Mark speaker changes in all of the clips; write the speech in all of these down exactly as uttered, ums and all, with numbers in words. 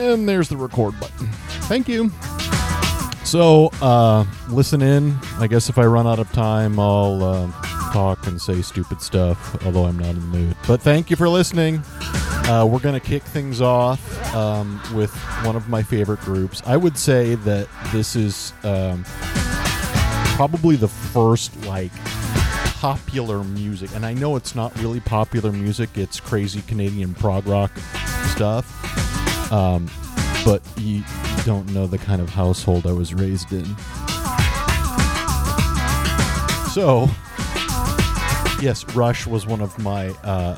Speaker 1: And there's the record button. Thank you. So, uh, listen in. I guess if I run out of time, I'll uh, talk and say stupid stuff, although I'm not in the mood. But thank you for listening. Uh, we're going to kick things off um, with one of my favorite groups. I would say that this is um, probably the first, like, popular music. And I know it's not really popular music. It's crazy Canadian prog rock stuff. Um, but you don't know the kind of household I was raised in. So, yes, Rush was one of my... Uh,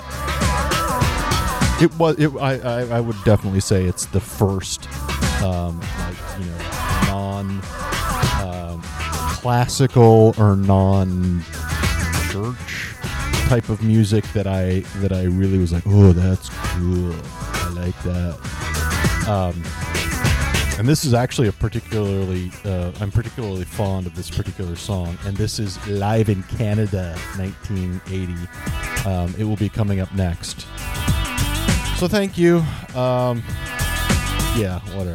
Speaker 1: it was. It, I, I. I would definitely say it's the first, um, like you know, non um, classical or non church type of music that I that I really was like, oh, that's cool. I like that. Um, and this is actually a particularly, uh, I'm particularly fond of this particular song, and this is Live in Canada, nineteen eighty. Um, it will be coming up next. So thank you. Um, yeah, whatever.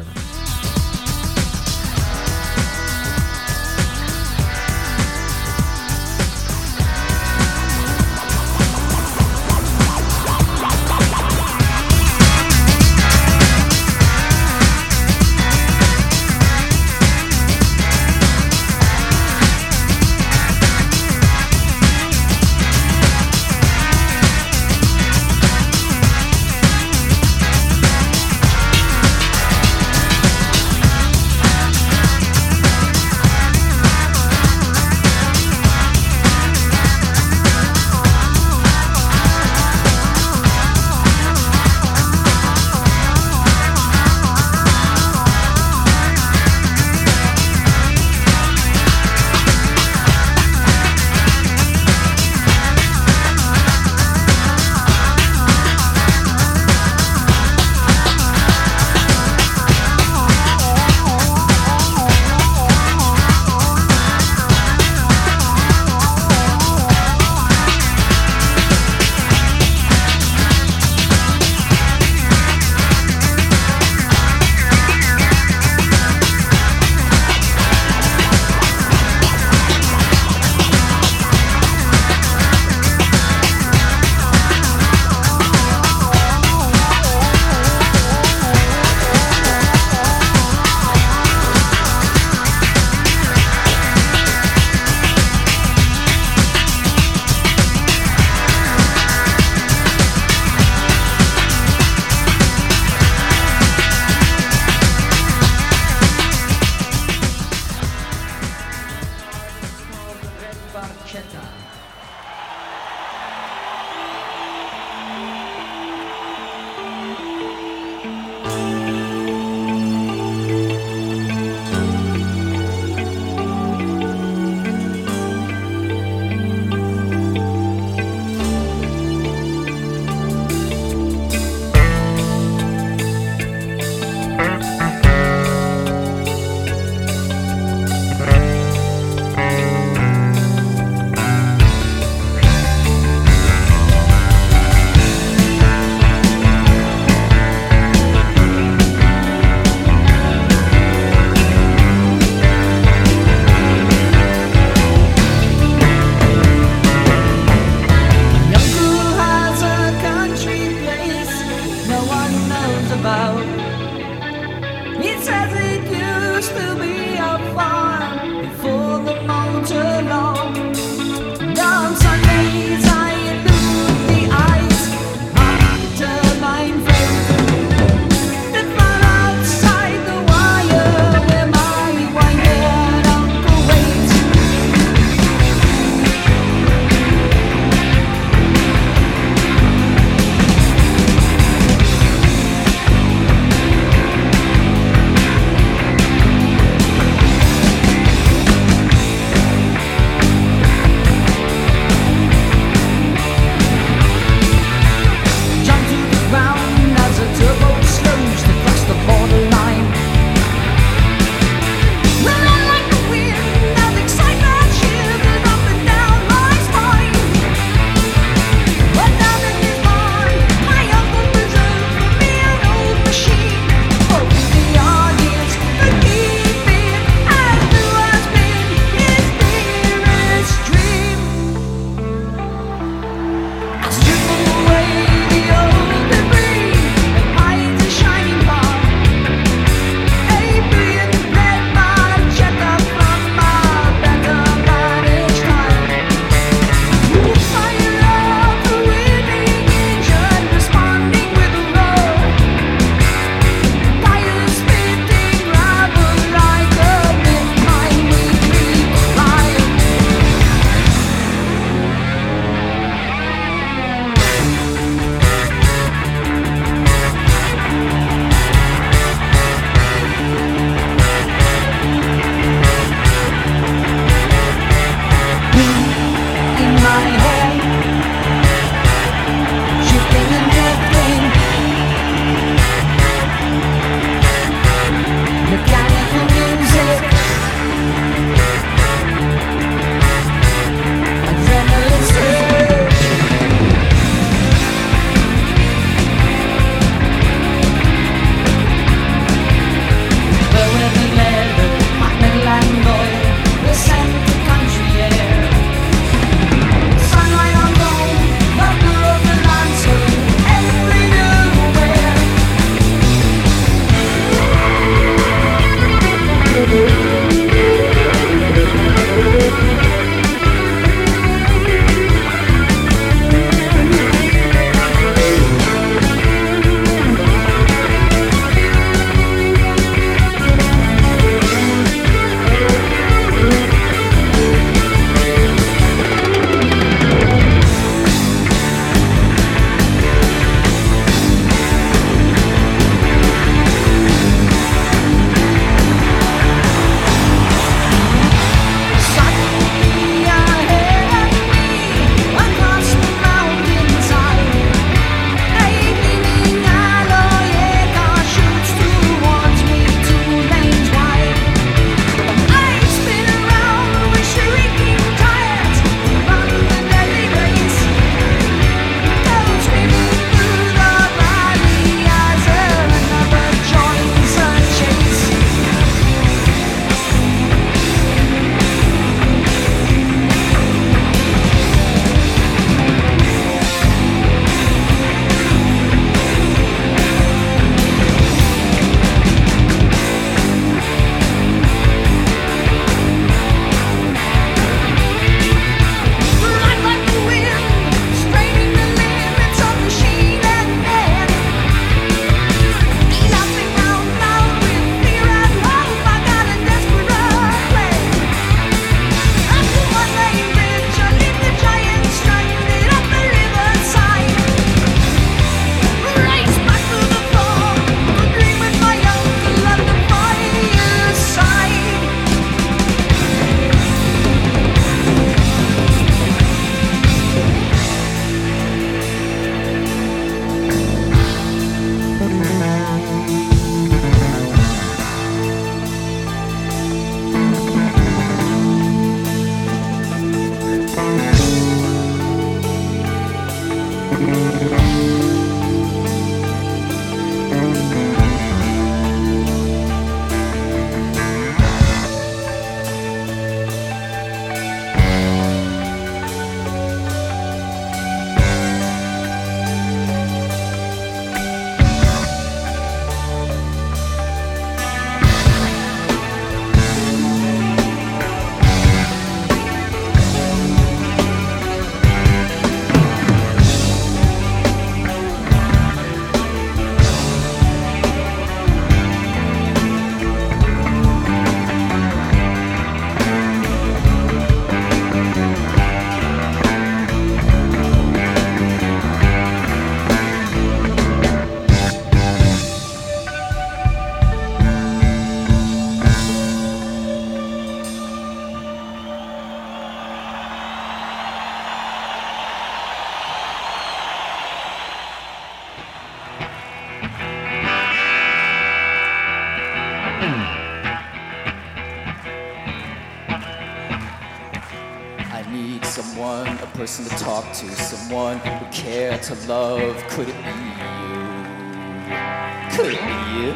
Speaker 2: someone, a person to talk to, someone who cared to love. Could it be you? Could it be you?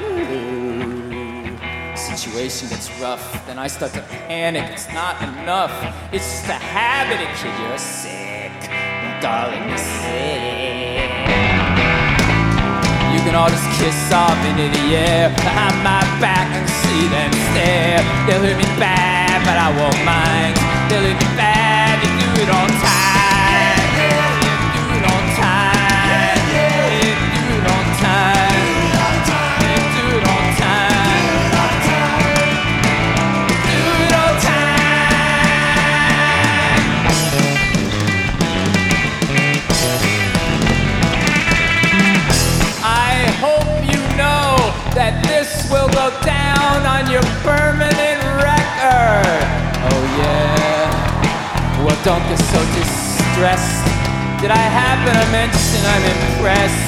Speaker 2: Situation gets rough, then I start to panic. It's not enough, it's just a habit. A kid, you're sick, darling, you're sick. You can all just kiss off into the air behind my back and see them stare. They'll hurt me bad, but I won't mind. They'll hurt me bad, they do it on time. They do it on time. They do it on time. They do it on time. Do it on time. I hope you know that this will go down on your permanent record. Oh yeah. Well, don't get so distressed. Did I happen to mention I'm impressed?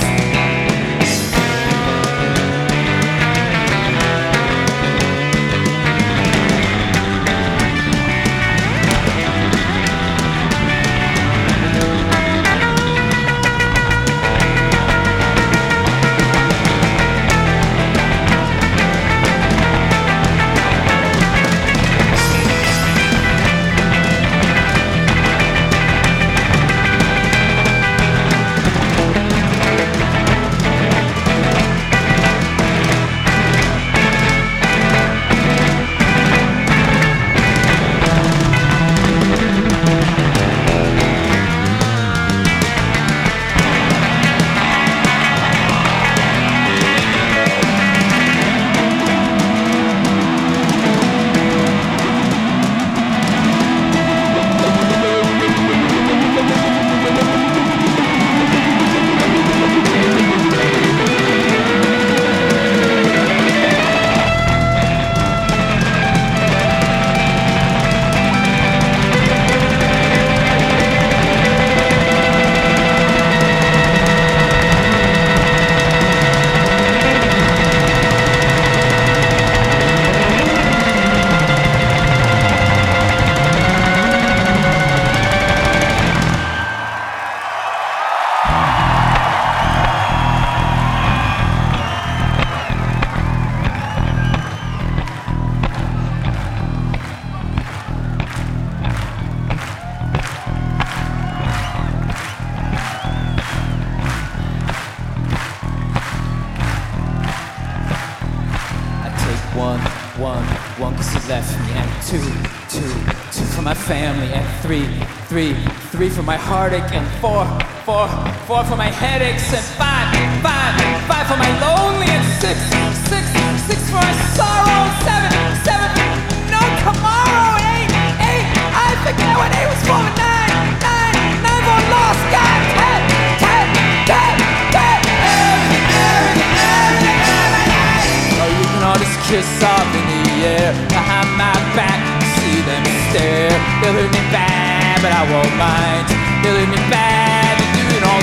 Speaker 2: Three for my heartache, and four, four, four for my headaches, and five, five, five for my lonely, and six, six, six for my sorrow, seven, seven, no tomorrow, eight, eight, I forget what eight was for, nine, nine, nine for lost, God, ten, ten, ten, ten, everything, everything, everything. Oh, you can all just kiss off in the air behind my back, see them stare, they'll hurt me bad, but I won't mind. They'll leave me bad, they do it on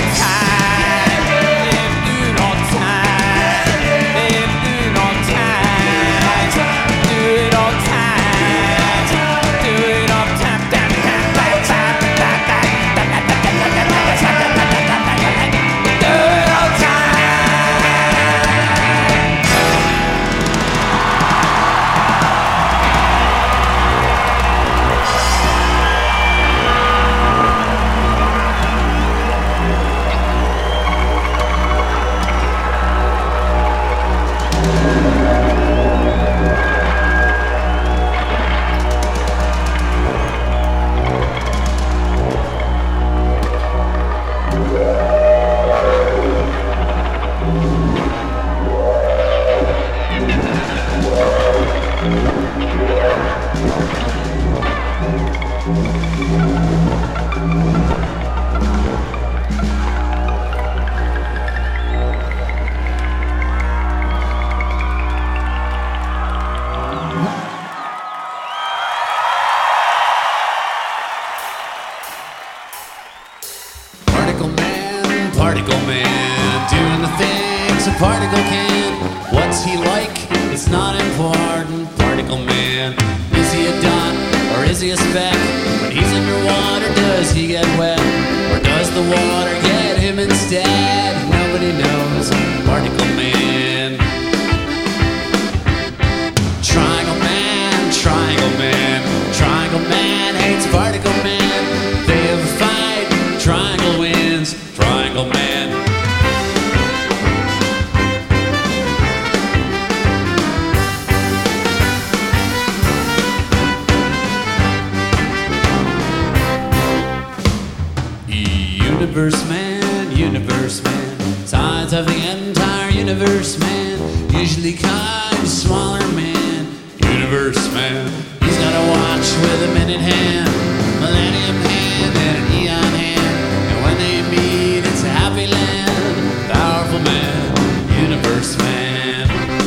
Speaker 2: time. They do it on time. They do it on time. Do it on time. Do it on time. Do it on time.
Speaker 3: Particle can. What's he like? It's not important. Particle man. Is he a dot or is he a speck? When he's in your water, does he get wet? Or does the water get him instead? Nobody knows. Particle Man. Triangle Man, Triangle Man. Triangle Man hates Particle Man. They have a fight. Triangle wins. Triangle Man. Universe Man, Universe Man, sides of the entire universe man, usually kind of smaller man, Universe Man. He's got a watch with a minute hand, millennium hand, and an eon hand, and when they meet, it's a happy land. Powerful man, Universe Man.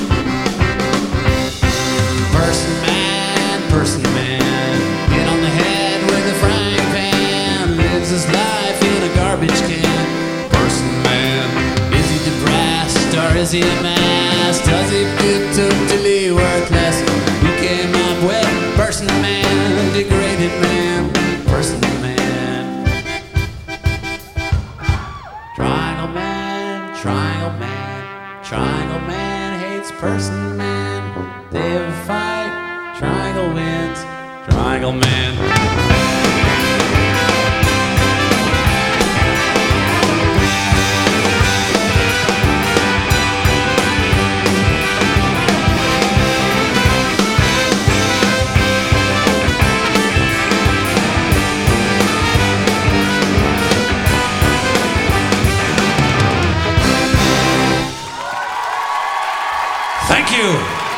Speaker 3: Person Man, Person Man, hit on the head with a frying pan, lives his life in a garbage can. Person Man, is he depressed or is he a mess? Does he feel totally worthless? Who came up with Person Man, degraded man, Person Man? Triangle Man, Triangle Man, Triangle Man hates Person Man. They have a fight, Triangle wins, Triangle Man. Thank you.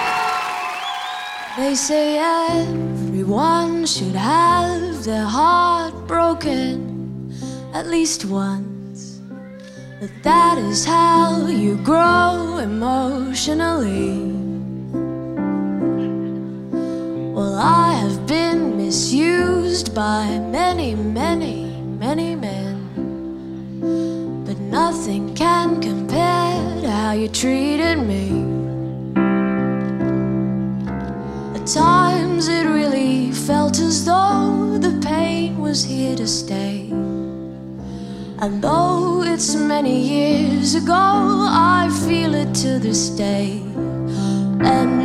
Speaker 4: They say everyone should have their heart broken at least once, but that is how you grow emotionally. Well, I have been misused by many, many, many men, but nothing can compare to how you treated me. At times it really felt as though the pain was here to stay, and though it's many years ago, I feel it to this day. And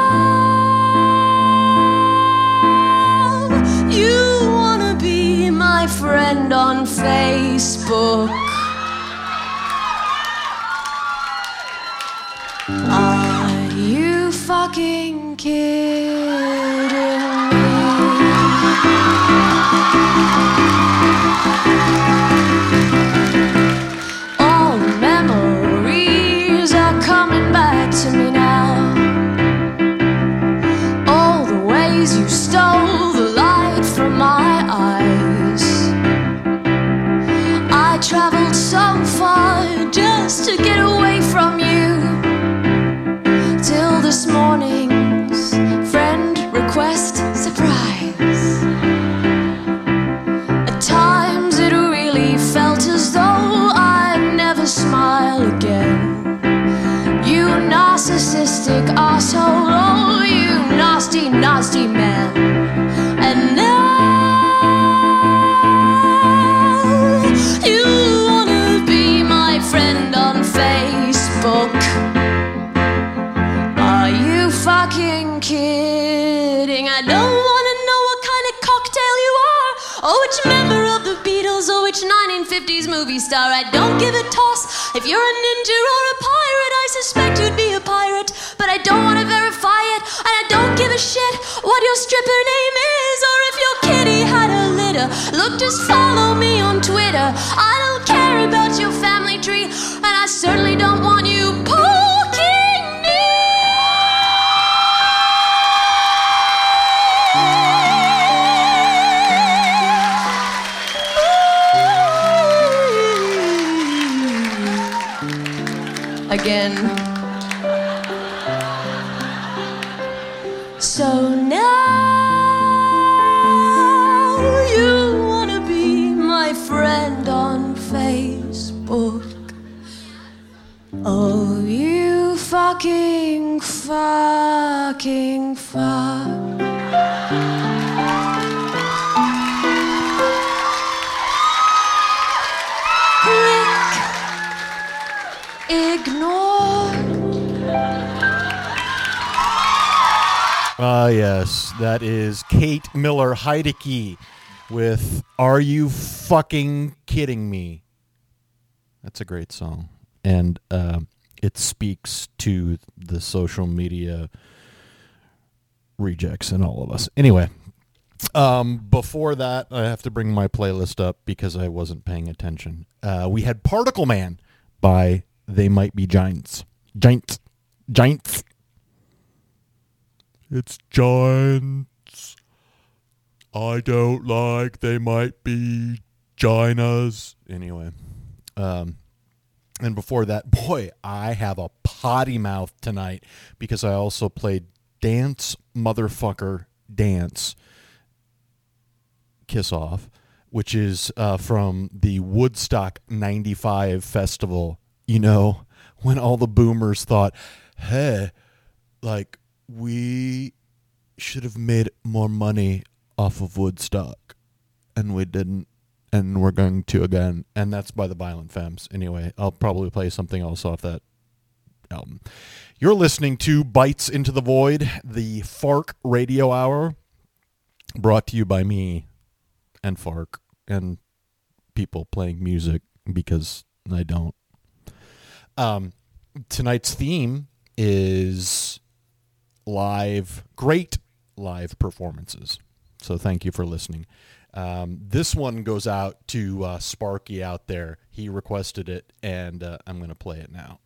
Speaker 4: now you wanna be my friend on Facebook. Are you fucking kidding me? All memories are coming back to me now. All the ways you stole the light from my eyes. I traveled so far just to get away from you, till this morning's friend request surprise. At times it really felt as though I'd never smile again. You narcissistic asshole, oh you nasty, nasty man. And now you wanna be my friend on Facebook. Are you fucking kidding? I don't wanna know what kind of cocktail you are, or which member of the Beatles, or which nineteen fifties movie star. I don't give a toss if you're a ninja or a pirate. I suspect you'd be a pirate, but I don't wanna verify it. And I don't give a shit what your stripper name is, or if your kitty had a litter. Look, just follow me on Twitter. I don't care about your family tree, and I certainly don't want you poking me. Again. So now you wanna be my friend on Facebook. Oh, you fucking, fucking fuck.
Speaker 1: Ah, yes, that is Kate Miller Heideke with "Are You Fucking Kidding Me?" That's a great song, and uh, it speaks to the social media rejects in all of us. Anyway, um, before that, I have to bring my playlist up because I wasn't paying attention. Uh, we had Particle Man by They Might Be Giants. Giants. Giants. It's giants. I don't like They Might Be Ginas. Anyway. Um, and before that, boy, I have a potty mouth tonight because I also played Dance Motherfucker Dance Kiss Off, which is uh, from the Woodstock ninety-five festival. You know, when all the boomers thought, hey, like, we should have made more money off of Woodstock, and we didn't, and we're going to again, and that's by the Violent Femmes. Anyway, I'll probably play something else off that album. You're listening to Bites Into the Void, the Fark Radio Hour, brought to you by me and Fark and people playing music because I don't. Um, tonight's theme is live, great live performances. So thank you for listening. Um, this one goes out to uh, Sparky out there. He requested it, and uh, I'm going to play it now.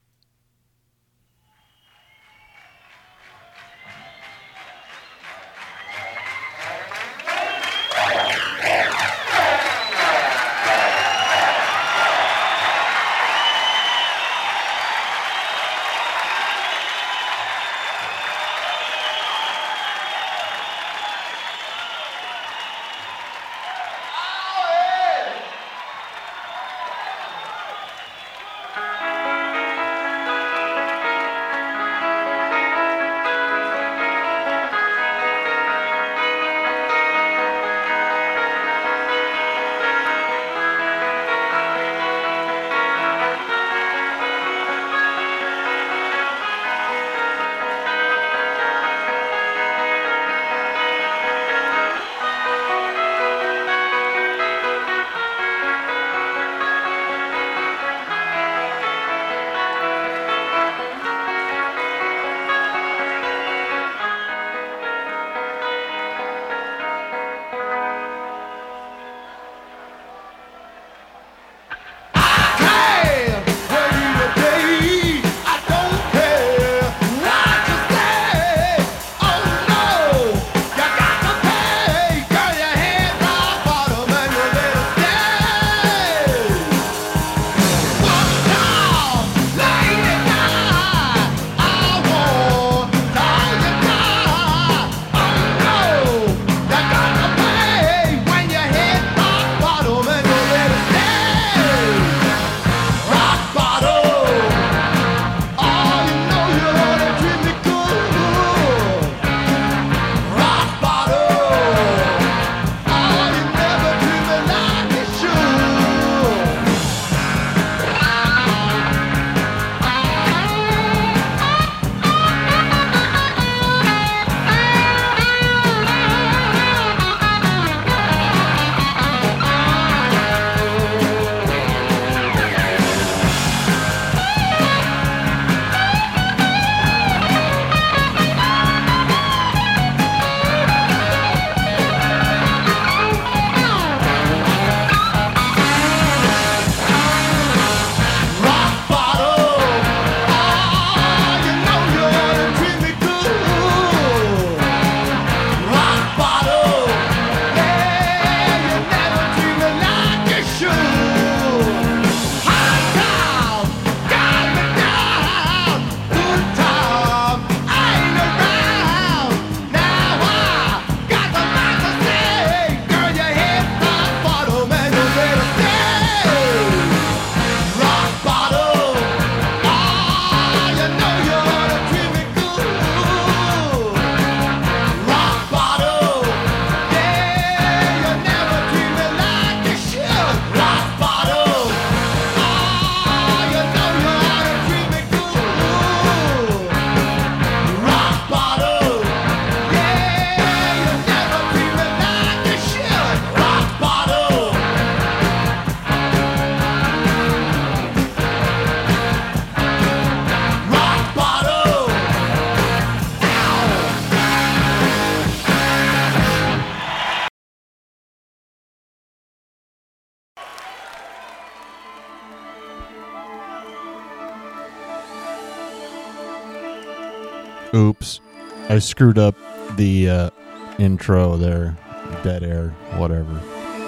Speaker 1: Oops. I screwed up the uh, intro there. Dead air, whatever.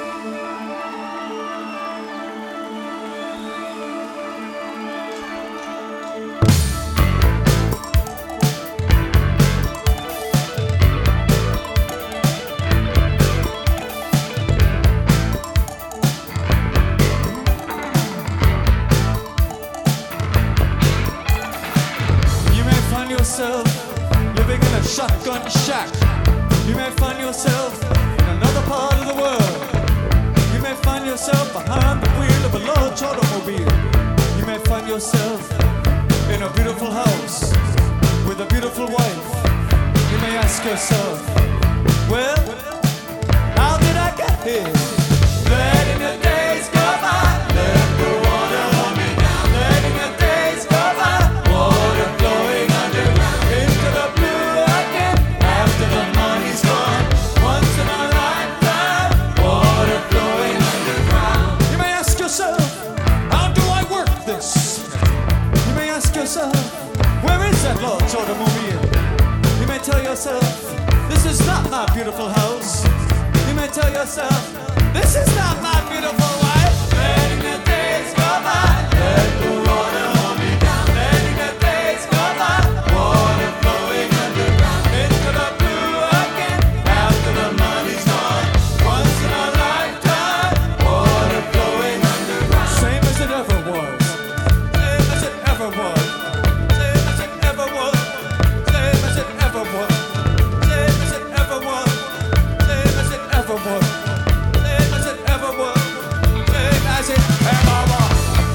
Speaker 5: You may find yourself living in a shotgun shack. You may find yourself in another part of the world. You may find yourself behind the wheel of a large automobile. You may find yourself in a beautiful house with a beautiful wife. You may ask yourself, well, how did I get here? Letting the days go by, let the water hold me down. Letting the days go by, water flowing underground into the blue again after the money's gone. Once in a lifetime, water flowing underground. You may ask yourself, how do I work this? You may ask yourself, where is that large automobile? You may tell yourself, this is not my beautiful house. You may tell yourself, this is not my beautiful wife. Letting the days go by, let the water hold me down. Letting the days go by, water flowing underground into the blue again after the money's gone. Once in a lifetime, water flowing underground. Same as it ever was. Same as it ever was. Same as it ever was. Same as it ever was. Same as it ever was. Same as it ever was. Same as it ever was. Same as it ever was.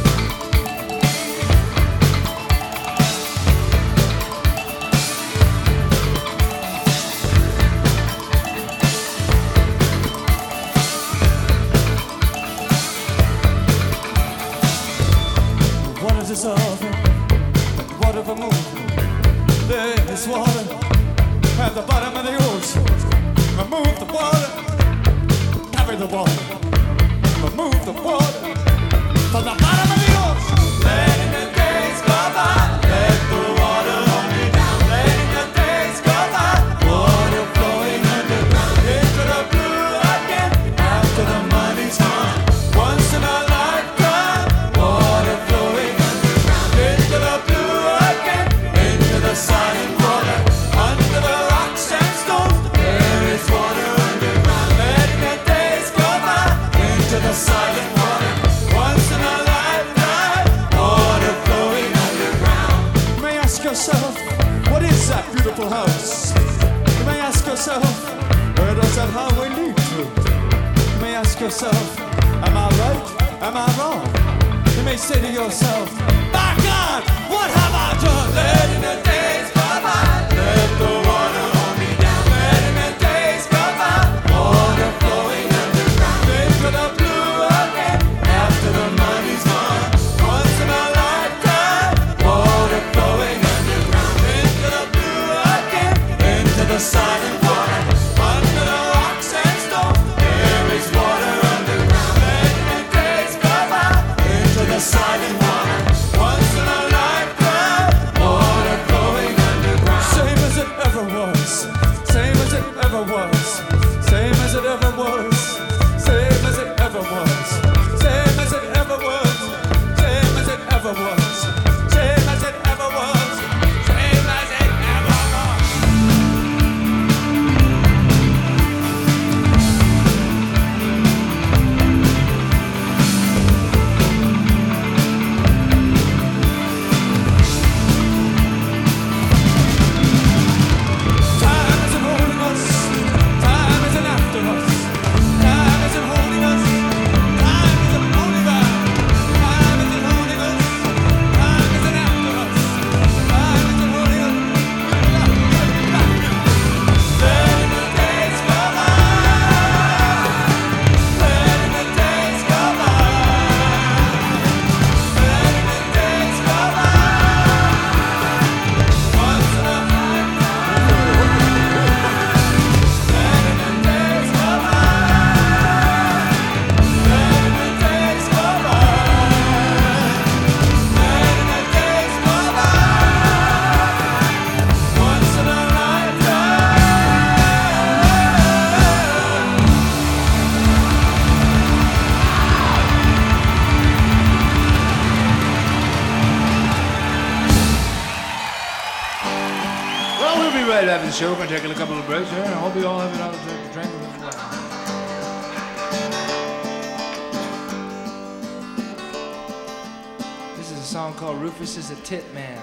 Speaker 5: What is this of? What of a move? There is water at the bottom of the ocean. Remove the water, carry the water. Remove the water from the bottom of the ocean. Letting the days go by, let the water hold me down. Letting the days go by, water flowing underground into the blue again after the money's gone. Once in a lifetime, water flowing underground into the blue again, into the silent water, under the rocks and stones. There is water underground. Letting the days go by into the silent water. Once in a lifetime, water flowing underground. You may ask yourself, what is that beautiful house? You may ask yourself, where does that highway lead to? You may ask yourself, am I right? Am I wrong? You may say to yourself, my God, what have I done? Letting the days go by, let the water hold me down. Letting the days go by, water flowing underground into the blue again after the money's gone. Once in a lifetime, water flowing underground into the blue again, into the silent water, under the rocks and stones. There is water underground. Letting the days go by into the silent water. Once in a lifetime, water flowing
Speaker 6: Well, we'll be right after the show. We're going to take a couple of breaks here. I hope you all have another drink to drink as well.
Speaker 2: This is a song called Rufus is a Tit Man.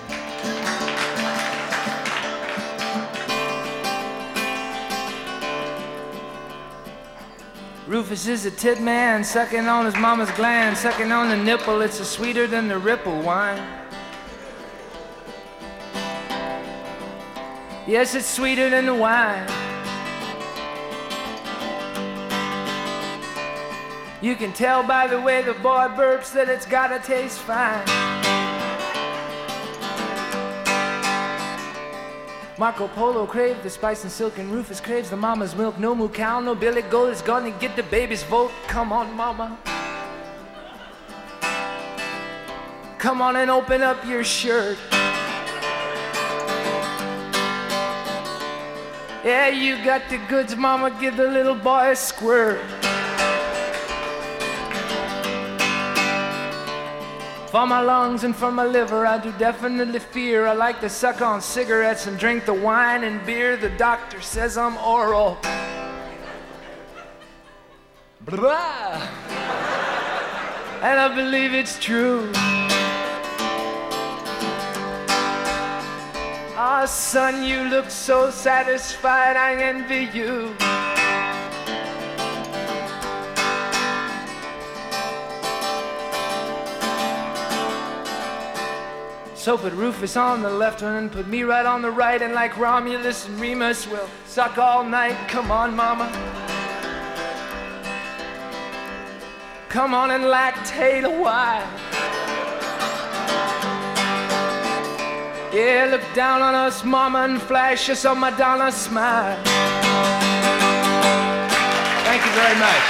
Speaker 2: Rufus is a tit man, sucking on his mama's gland, sucking on the nipple, it's a sweeter than the Ripple wine. Yes, it's sweeter than the wine. You can tell by the way the boy burps that it's gotta taste fine. Marco Polo craved the spice and silk, and Rufus craves the mama's milk. No moo cow, no Billy Goat is gonna get the baby's vote. Come on, mama. Come on and open up your shirt. Yeah, you got the goods, mama, give the little boy a squirt. For my lungs and for my liver, I do definitely fear. I like to suck on cigarettes and drink the wine and beer. The doctor says I'm oral. Blah. And I believe it's true. Ah, son, you look so satisfied, I envy you. So put Rufus on the left one and put me right on the right, and like Romulus and Remus, we'll suck all night. Come on, mama. Come on and lactate a while. Yeah, look down on us, mama, and flash us a Madonna smile. Thank you very much.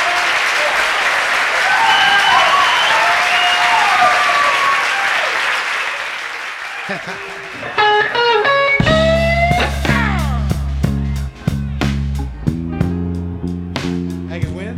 Speaker 5: Angus Wynn.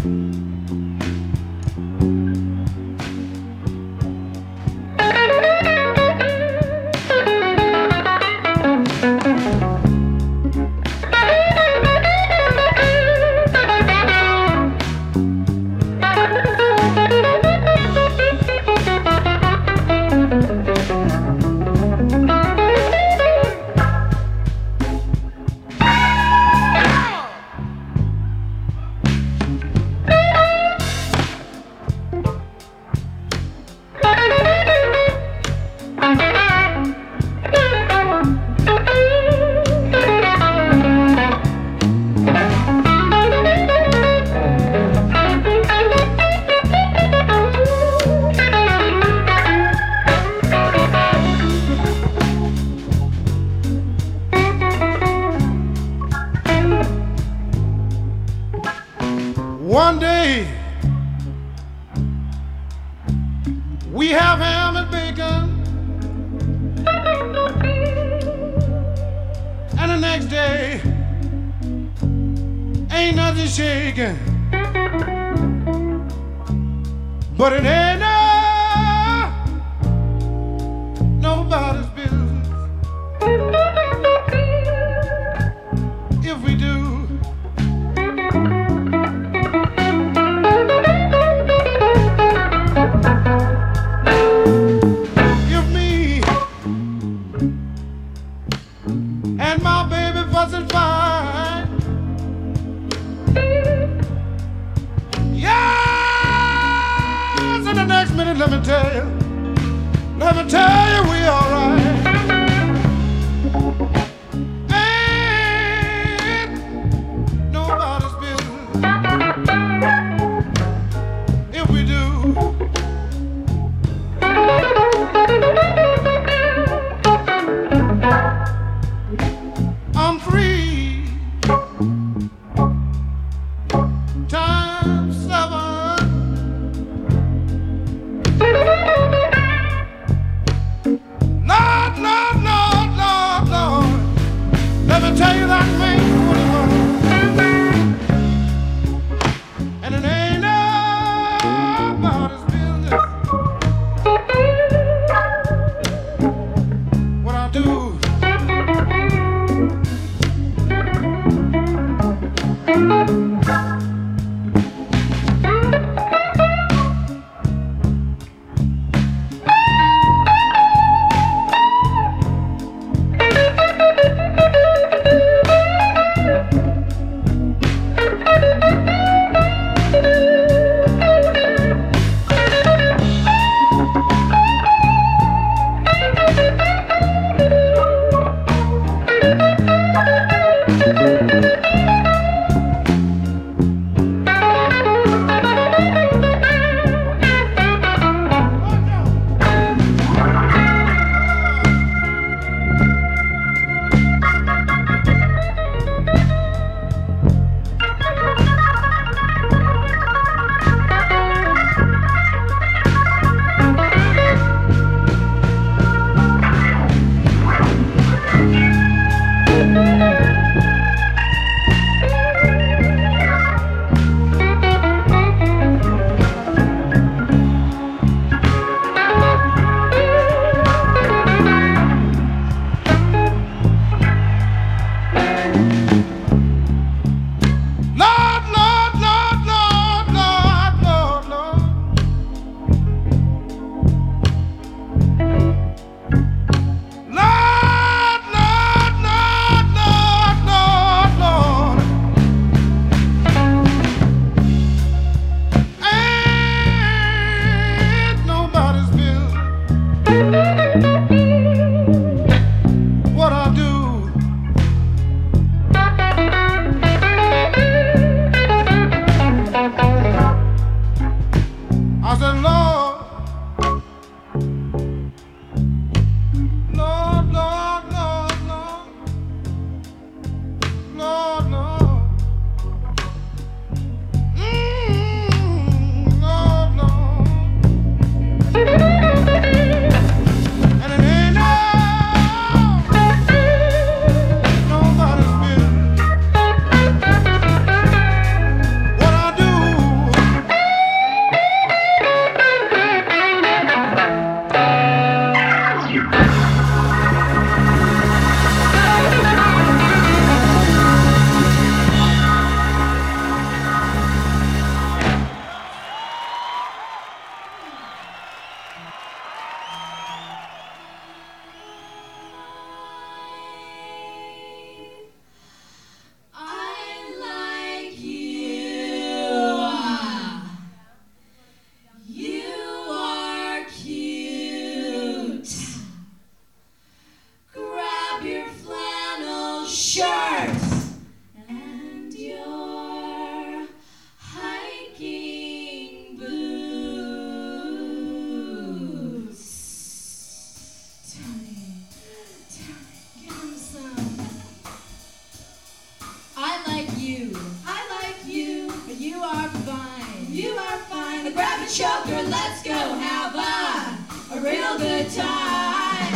Speaker 5: One day we have ham and bacon, and the next day ain't nothing shaking, but it ain't no, nobody's business if we do. Let me tell you, let me tell you, we all right. Ain't nobody's business if we do. I'm free times seven. No!
Speaker 7: shirts and your hiking boots. Tony, Tony, give him some. I like you. I like you, but you are fine. You are fine. Now grab a choker, let's go have a, a real good time.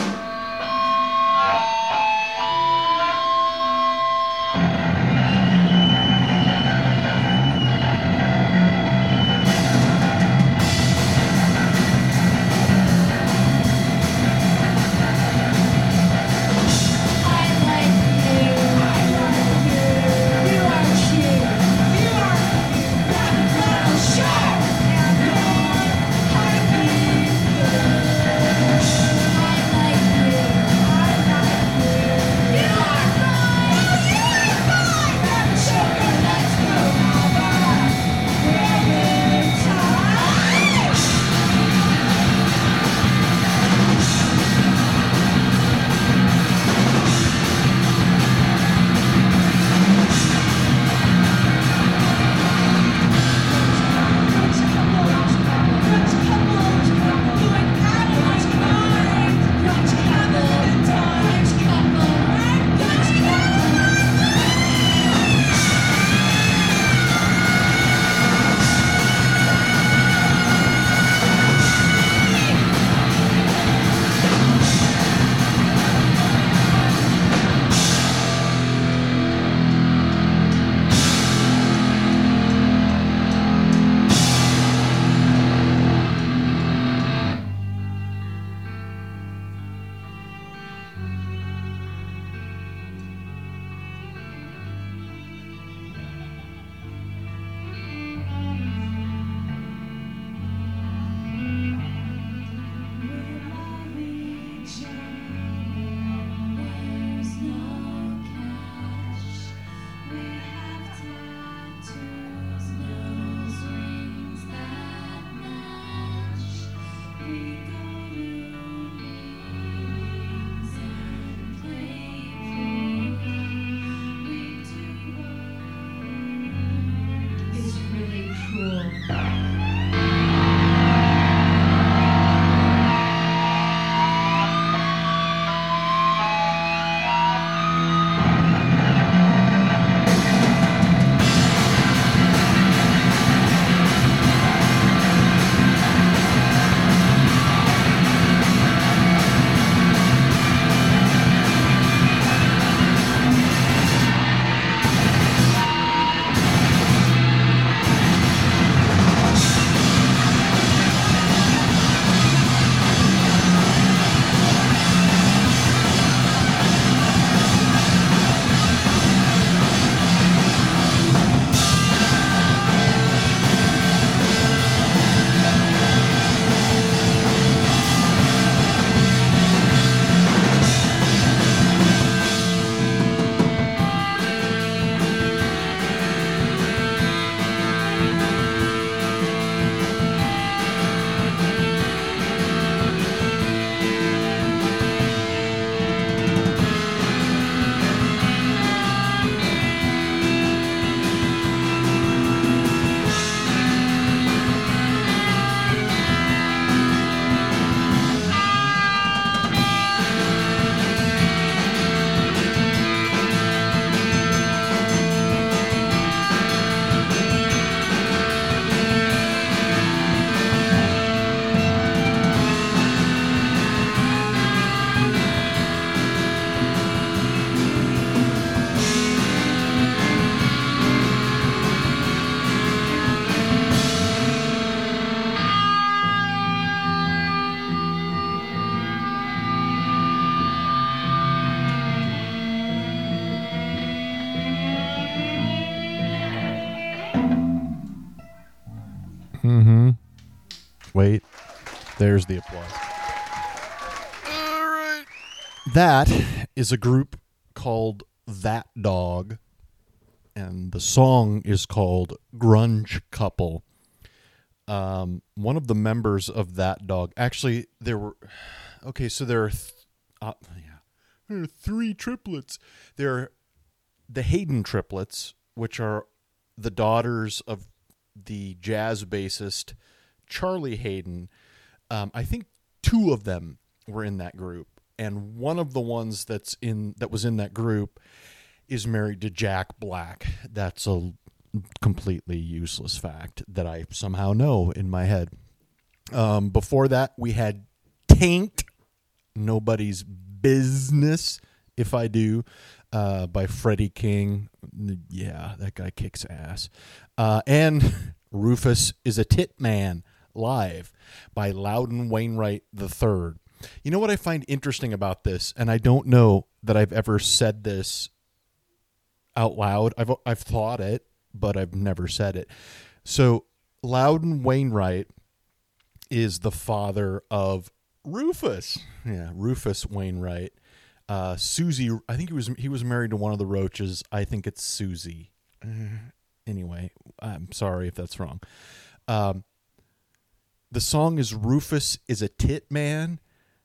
Speaker 1: Mm-hmm. Wait. There's the applause. All right. That is a group called That Dog, and the song is called Grunge Couple. Um, one of the members of That Dog, actually, there were, okay, so there are, th- uh, yeah, there are three triplets. There the Hayden triplets, which are the daughters of the jazz bassist Charlie Hayden. Um, I think two of them were in that group, and one of the ones that's in that was in that group is married to Jack Black. That's a completely useless fact that I somehow know in my head. Um, before that, we had Taint, Nobody's Business, If I Do, uh, by Freddie King. Yeah, that guy kicks ass. Uh, and Rufus is a Tit Man, live, by Loudon Wainwright the third. You know what I find interesting about this, and I don't know that I've ever said this out loud. I've I've thought it, but I've never said it. So Loudon Wainwright is the father of Rufus. Yeah, Rufus Wainwright. Uh, Susie, I think he was he was married to one of the Roaches. I think it's Susie. Uh, anyway, I'm sorry if that's wrong. Um, the song is Rufus is a Tit Man.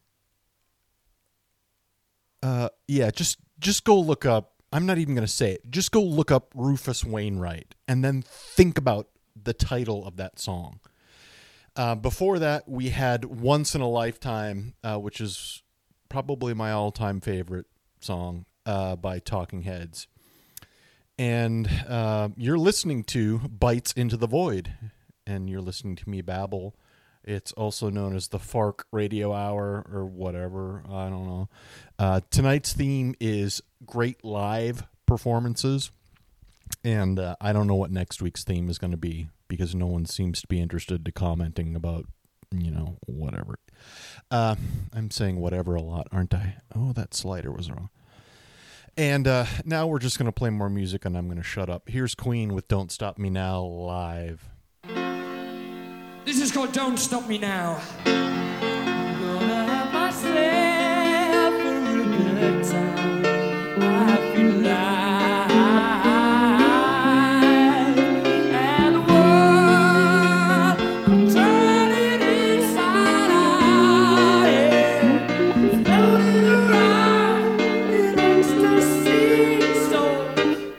Speaker 1: Uh, yeah, just just go look up. I'm not even going to say it. Just go look up Rufus Wainwright and then think about the title of that song. Uh, before that, we had Once in a Lifetime, uh, which is probably my all-time favorite song uh, by Talking Heads. And uh, you're listening to Bites into the Void, and you're listening to me babble. It's also known as the Fark Radio Hour or whatever. I don't know. Uh, tonight's theme is great live performances. And uh, I don't know what next week's theme is going to be because no one seems to be interested to commenting about, you know, whatever. Uh, I'm saying whatever a lot, aren't I? Oh, that slider was wrong. And uh, now we're just going to play more music and I'm going to shut up. Here's Queen with Don't Stop Me Now live.
Speaker 8: This is called Don't Stop Me Now. I'm gonna have myself a real good time. I feel alive. And the world, I'm turning inside out. Yeah. Floating around in ecstasy. So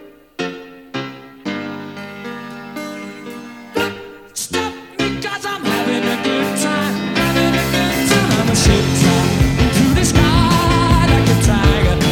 Speaker 8: stop. I'm having a good time, having a good time. I'm a ship into the sky like a tiger.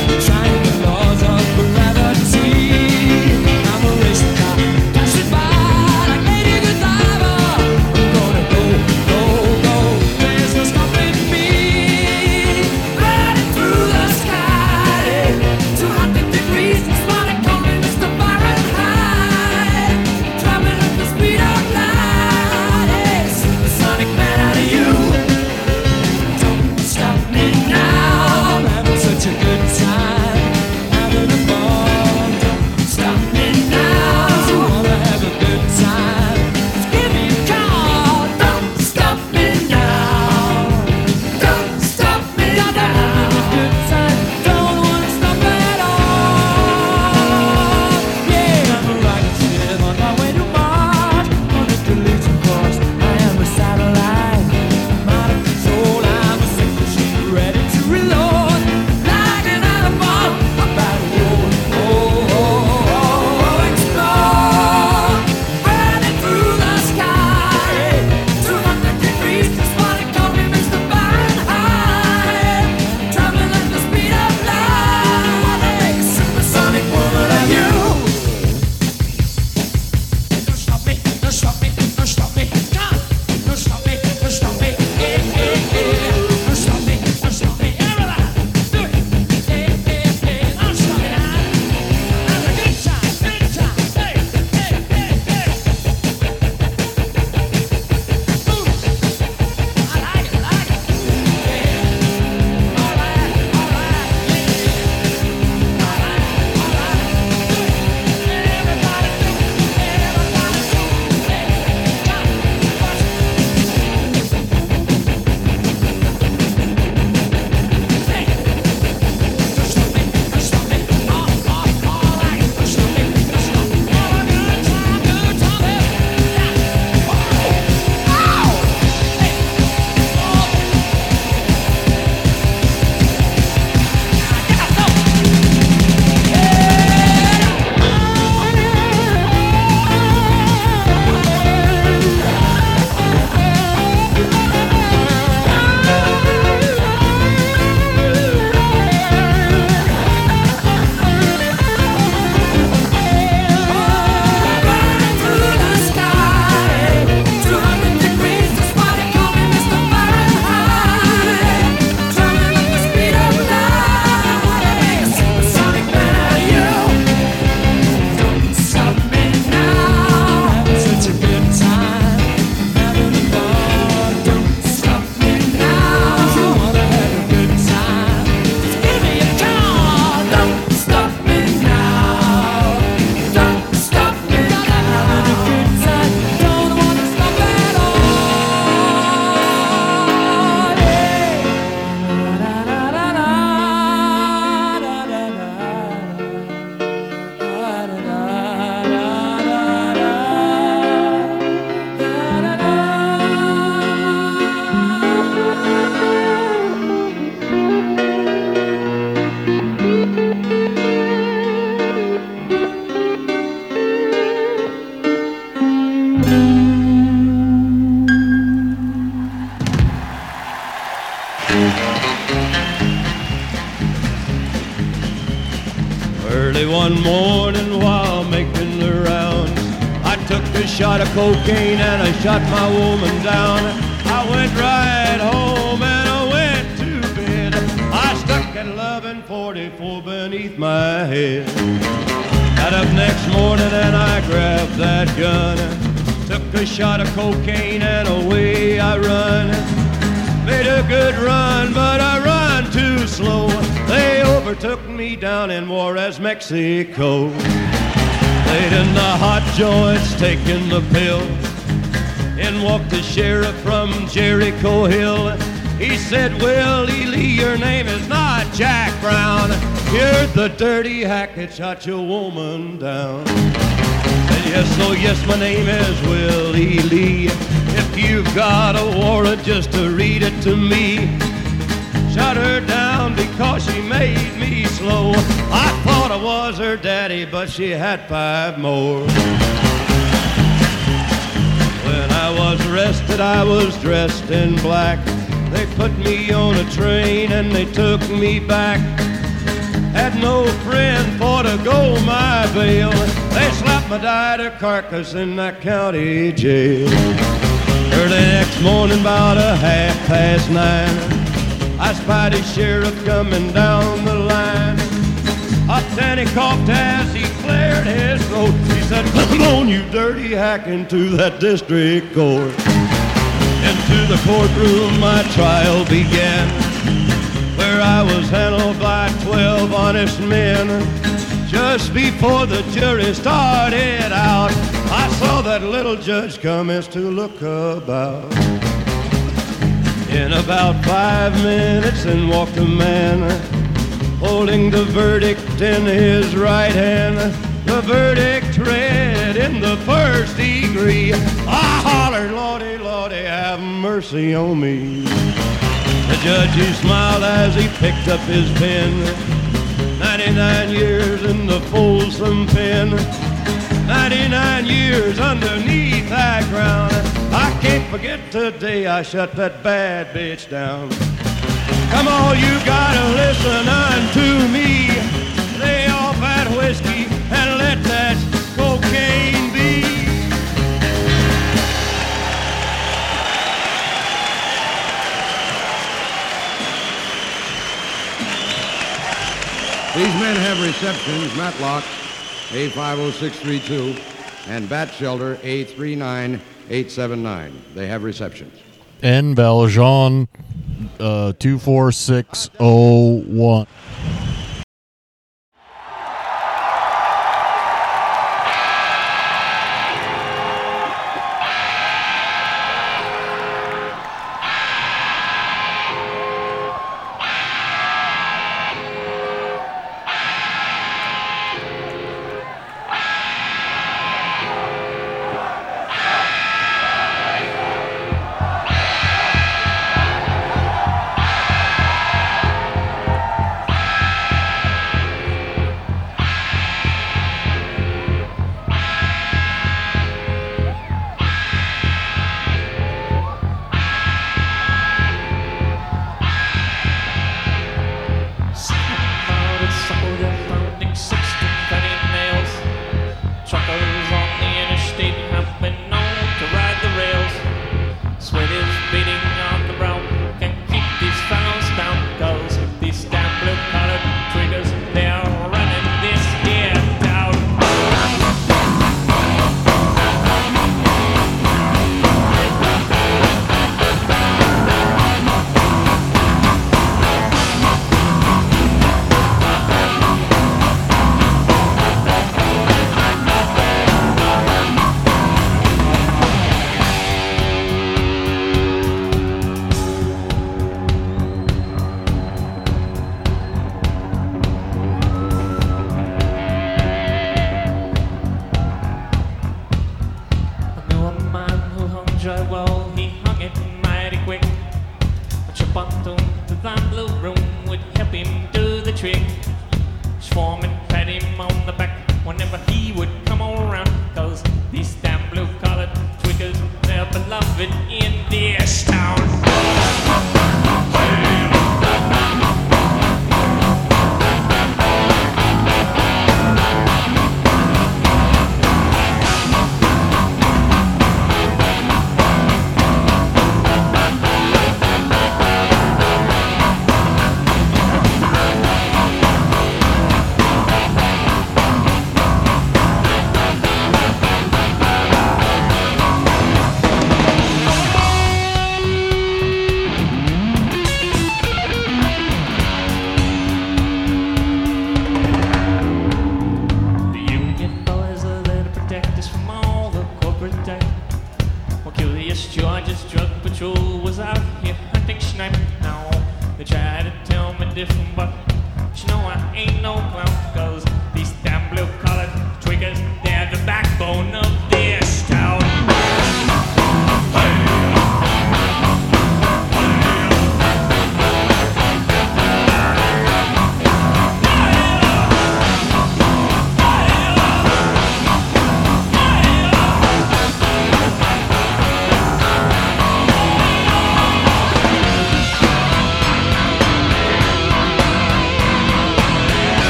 Speaker 9: Early one morning while making the rounds, I took a shot of cocaine and I shot my woman down. I went right home and I went to bed. I stuck at eleven forty-four beneath my head. Got up next morning and I grabbed that gun. Took a shot of cocaine and away I run. Made a good run, but I run too slow. They overtook me down in Juarez, Mexico. Laid in the hot joints, taking the pill. In walked the sheriff from Jericho Hill. He said, Willie Lee, your name is not Jack Brown. You're the dirty hack that shot your woman down. Said, yes, oh yes, my name is Willie Lee. If you've got a warrant, just to read it to me. Shot her down because she made me slow. I thought I was her daddy, but she had five more. When I was arrested, I was dressed in black. They put me on a train and they took me back. Had no friend for to go my bail. They slapped my died carcass in that county jail. Early next morning, about a half past nine, I spied a sheriff coming down the line. Up then he coughed as he cleared his throat. He said, come on, you dirty hack, into that district court. Into the courtroom my trial began, where I was handled by twelve honest men. Just before the jury started out, I saw that little judge come as to look about. In about five minutes in walked a man, holding the verdict in his right hand. The verdict read in the first degree. I hollered, Lordy, Lordy, have mercy on me. The judge, he smiled as he picked up his pen. ninety-nine years in the Folsom pen. ninety-nine years underneath that ground. I can't forget the day I shut that bad bitch down. Come on, you gotta listen unto me. Lay off that whiskey and let that cocaine be.
Speaker 10: These men have receptions, Matlock, A five oh six three two, and Bat Shelter, A three nine eight seven nine. They have receptions.
Speaker 1: N. Valjean, uh, two four six oh one.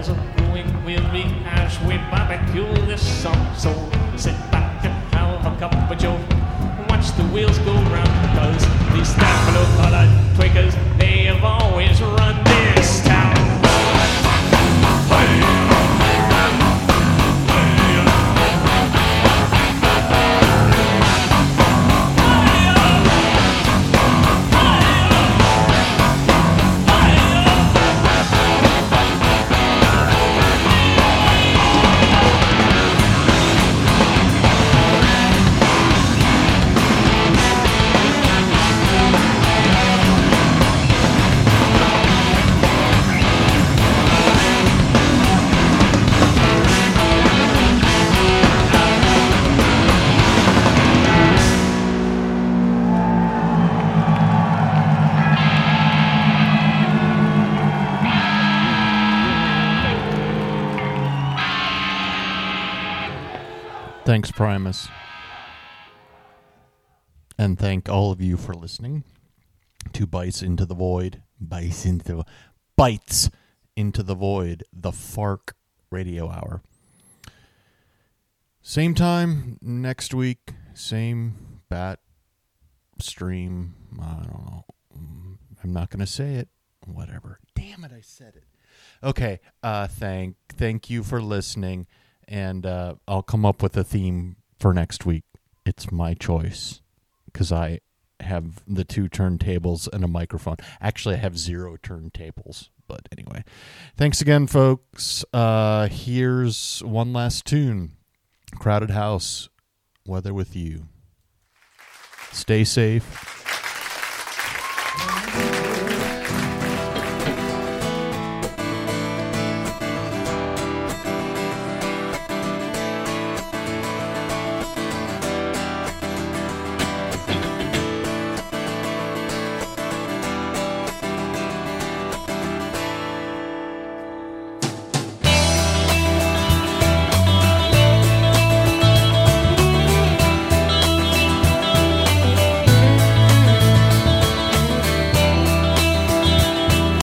Speaker 11: as a brewing with me as we barbecue this song. So sit back and have a cup of joe, watch the wheels go round, because these stamp blue-collared tweakers, they have always run this town.
Speaker 1: Thanks, Primus. And thank all of you for listening to Bites into the Void. Bites into, Bites into the Void, the Fark Radio Hour. Same time next week, same bat stream. I don't know. I'm not going to say it. Whatever. Damn it, I said it. Okay, uh, thank, thank you for listening. And uh, I'll come up with a theme for next week. It's my choice because I have the two turntables and a microphone. Actually, I have zero turntables. But anyway, thanks again, folks. Uh, here's one last tune. Crowded House, Weather With You. Stay safe.